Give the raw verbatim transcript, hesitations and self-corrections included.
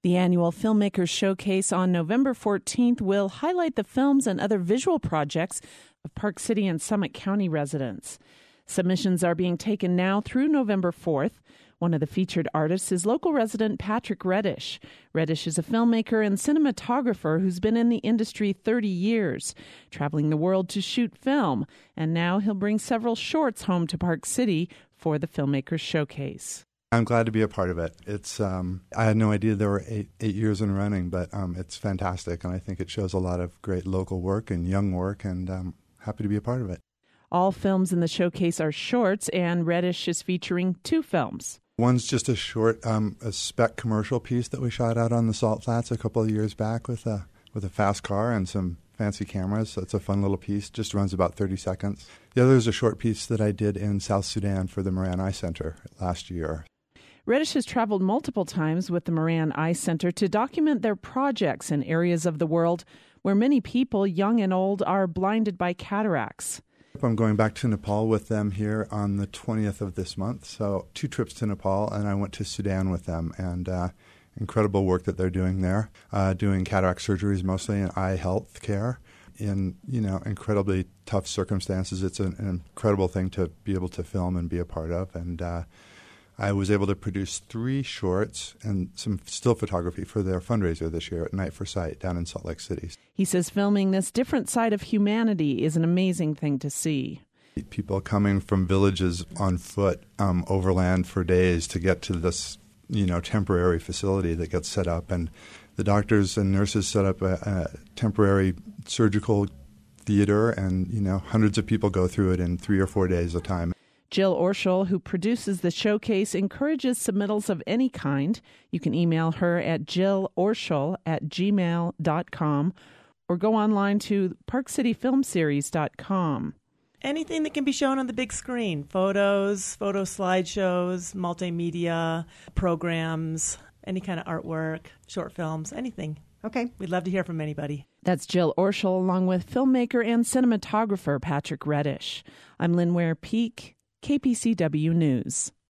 The annual Filmmakers Showcase on November fourteenth will highlight the films and other visual projects of Park City and Summit County residents. Submissions are being taken now through November fourth. One of the featured artists is local resident Patrick Reddish. Reddish is a filmmaker and cinematographer who's been in the industry thirty years, traveling the world to shoot film, and now he'll bring several shorts home to Park City for the Filmmakers Showcase. I'm glad to be a part of it. It's um, I had no idea there were eight, eight years in running, but um, it's fantastic, and I think it shows a lot of great local work and young work, and I'm happy to be a part of it. All films in the showcase are shorts, and Reddish is featuring two films. One's just a short, um, a spec commercial piece that we shot out on the Salt Flats a couple of years back with a with a fast car and some fancy cameras. So it's a fun little piece. Just runs about thirty seconds. The other is a short piece that I did in South Sudan for the Moran Eye Center last year. Reddish has traveled multiple times with the Moran Eye Center to document their projects in areas of the world where many people, young and old, are blinded by cataracts. I'm going back to Nepal with them here on the twentieth of this month. So two trips to Nepal, and I went to Sudan with them, and uh, incredible work that they're doing there, uh, doing cataract surgeries mostly in eye health care in, you know, incredibly tough circumstances. It's an, an incredible thing to be able to film and be a part of, and uh, I was able to produce three shorts and some still photography for their fundraiser this year at Night for Sight down in Salt Lake City. He says filming this different side of humanity is an amazing thing to see. People coming from villages on foot um, overland for days to get to this, you know, temporary facility that gets set up, and the doctors and nurses set up a, a temporary surgical theater, and, you know, hundreds of people go through it in three or four days at a time. Jill Orschel, who produces the showcase, encourages submittals of any kind. You can email her at jill orschel at gmail dot com or go online to park city film series dot com. Anything that can be shown on the big screen, photos, photo slideshows, multimedia programs, any kind of artwork, short films, anything. Okay. We'd love to hear from anybody. That's Jill Orschel along with filmmaker and cinematographer Patrick Reddish. I'm Lynn Ware Peak, K P C W News.